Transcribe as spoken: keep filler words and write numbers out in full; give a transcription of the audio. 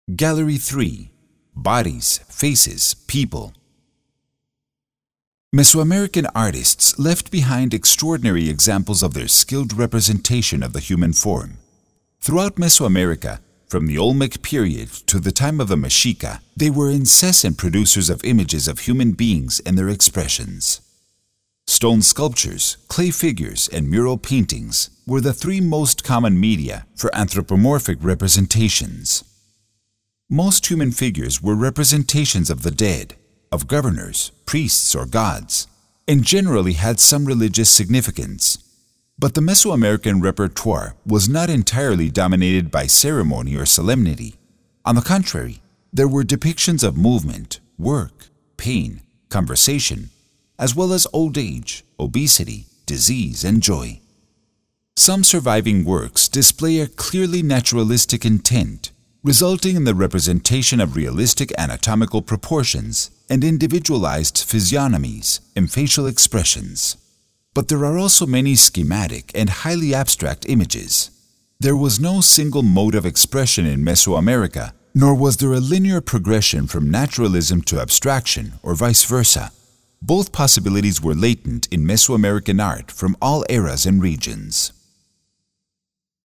Gallery three. Bodies, Faces, People. Mesoamerican artists left behind extraordinary examples of their skilled representation of the human form. Throughout Mesoamerica, from the Olmec period to the time of the Mexica, they were incessant producers of images of human beings and their expressions. Stone sculptures, clay figures, and mural paintings were the three most common media for anthropomorphic representations. Most human figures were representations of the dead, of governors, priests, or gods, and generally had some religious significance. But the Mesoamerican repertoire was not entirely dominated by ceremony or solemnity. On the contrary, there were depictions of movement, work, pain, conversation, as well as old age, obesity, disease, and joy. Some surviving works display a clearly naturalistic intent, resulting in the representation of realistic anatomical proportions and individualized physiognomies and facial expressions. But there are also many schematic and highly abstract images. There was no single mode of expression in Mesoamerica, nor was there a linear progression from naturalism to abstraction or vice versa. Both possibilities were latent in Mesoamerican art from all eras and regions.